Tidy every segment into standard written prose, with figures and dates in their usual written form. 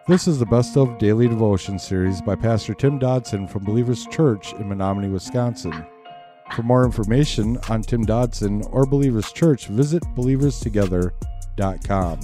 This is the Best of Daily Devotion series by Pastor Tim Dodson from Believers Church in Menominee, Wisconsin. For more information on Tim Dodson or Believers Church, visit believerstogether.com.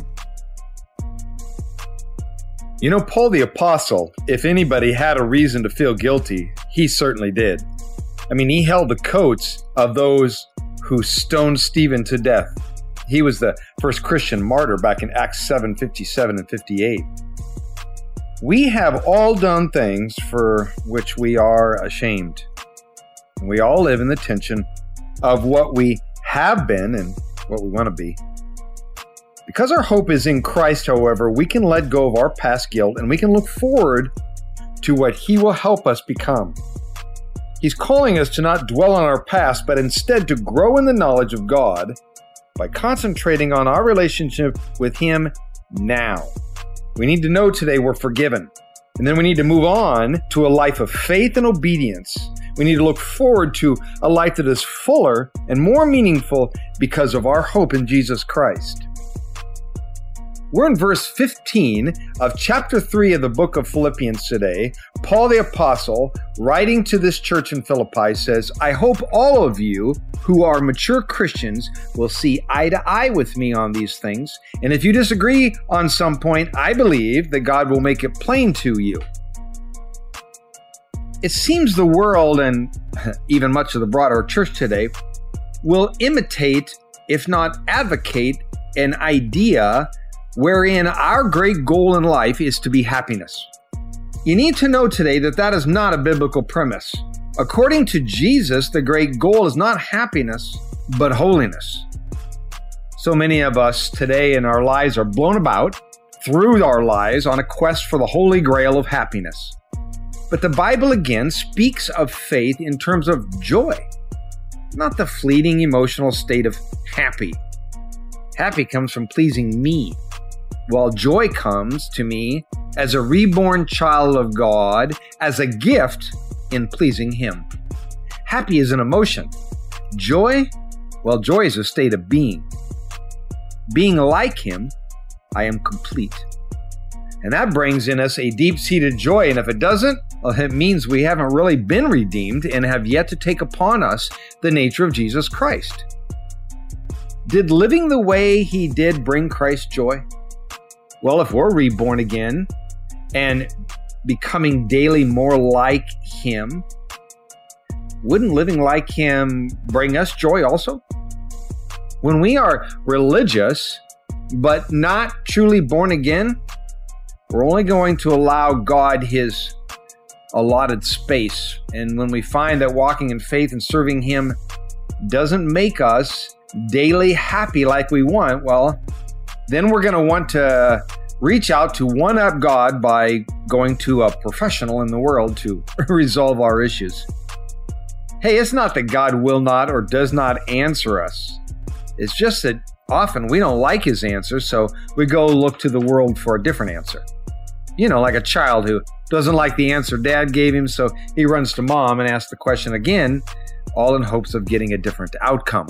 You know, Paul the Apostle, if anybody had a reason to feel guilty, he certainly did. I mean, he held the coats of those who stoned Stephen to death. He was the first Christian martyr back in Acts 7, 57 and 58. We have all done things for which we are ashamed. We all live in the tension of what we have been and what we want to be. Because our hope is in Christ, however, we can let go of our past guilt and we can look forward to what He will help us become. He's calling us to not dwell on our past, but instead to grow in the knowledge of God by concentrating on our relationship with Him now. We need to know today we're forgiven. And then we need to move on to a life of faith and obedience. We need to look forward to a life that is fuller and more meaningful because of our hope in Jesus Christ. We're in verse 15 of chapter 3 of the book of Philippians today. Paul the Apostle, writing to this church in Philippi, says, "I hope all of you who are mature Christians will see eye to eye with me on these things. And if you disagree on some point, I believe that God will make it plain to you." It seems the world, and even much of the broader church today, will imitate, if not advocate, an idea wherein our great goal in life is to be happiness. You need to know today that that is not a biblical premise. According to Jesus, the great goal is not happiness, but holiness. So many of us today in our lives are blown about through our lives on a quest for the holy grail of happiness. But the Bible again speaks of faith in terms of joy, not the fleeting emotional state of happy. Happy comes from pleasing me, while joy comes to me as a reborn child of God, as a gift in pleasing Him. Happy is an emotion. Joy, well, joy is a state of being. Being like Him, I am complete. And that brings in us a deep-seated joy, and if it doesn't, well, it means we haven't really been redeemed and have yet to take upon us the nature of Jesus Christ. Did living the way He did bring Christ joy? Well, if we're reborn again and becoming daily more like Him, wouldn't living like Him bring us joy also? When we are religious but not truly born again, we're only going to allow God His allotted space. And when we find that walking in faith and serving Him doesn't make us daily happy like we want, well, then we're going to want to reach out to one-up God by going to a professional in the world to resolve our issues. Hey, it's not that God will not or does not answer us. It's just that often we don't like His answer, so we go look to the world for a different answer. You know, like a child who doesn't like the answer dad gave him, so he runs to mom and asks the question again, all in hopes of getting a different outcome.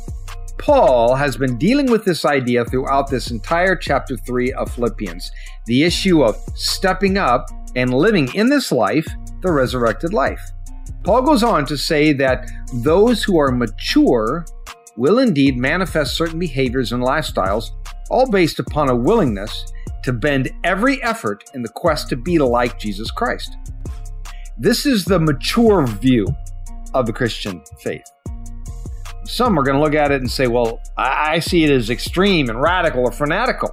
Paul has been dealing with this idea throughout this entire chapter 3 of Philippians, the issue of stepping up and living in this life, the resurrected life. Paul goes on to say that those who are mature will indeed manifest certain behaviors and lifestyles, all based upon a willingness to bend every effort in the quest to be like Jesus Christ. This is the mature view of the Christian faith. Some are going to look at it and say, well, I see it as extreme and radical or fanatical.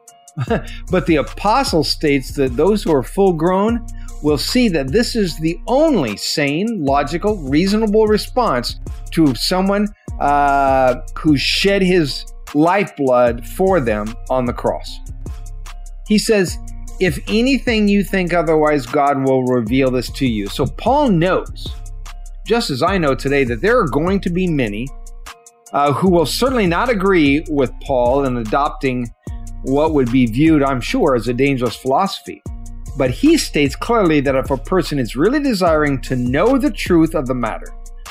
But the apostle states that those who are full grown will see that this is the only sane, logical, reasonable response to someone who shed his lifeblood for them on the cross. He says, if anything you think otherwise, God will reveal this to you. So Paul knows, just as I know today, that there are going to be many who will certainly not agree with Paul in adopting what would be viewed, I'm sure, as a dangerous philosophy. But he states clearly that if a person is really desiring to know the truth of the matter,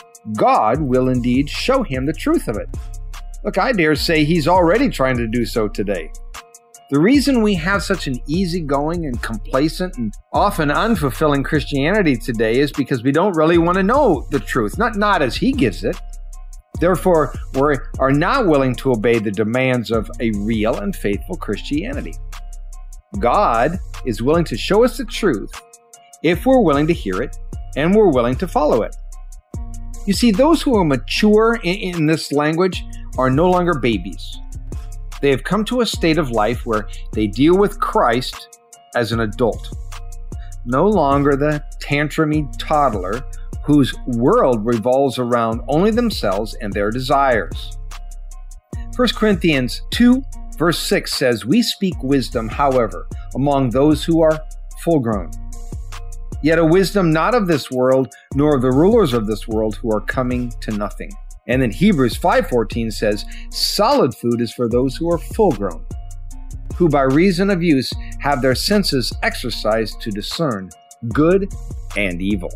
God will indeed show him the truth of it. Look, I dare say he's already trying to do so today. The reason we have such an easygoing and complacent and often unfulfilling Christianity today is because we don't really want to know the truth, not as he gives it. Therefore, we are not willing to obey the demands of a real and faithful Christianity. God is willing to show us the truth if we're willing to hear it and we're willing to follow it. You see, those who are mature in this language are no longer babies. They have come to a state of life where they deal with Christ as an adult, no longer the tantrumy toddler whose world revolves around only themselves and their desires. 1 Corinthians 2, verse 6 says, "We speak wisdom, however, among those who are full-grown, yet a wisdom not of this world, nor of the rulers of this world who are coming to nothing." And then Hebrews 5:14 says, "Solid food is for those who are full-grown, who by reason of use have their senses exercised to discern good and evil."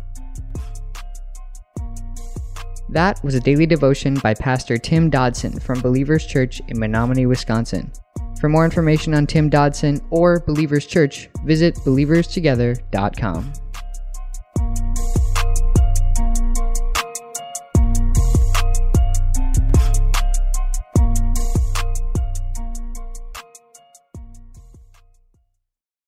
That was a daily devotion by Pastor Tim Dodson from Believers Church in Menominee, Wisconsin. For more information on Tim Dodson or Believers Church, visit believerstogether.com.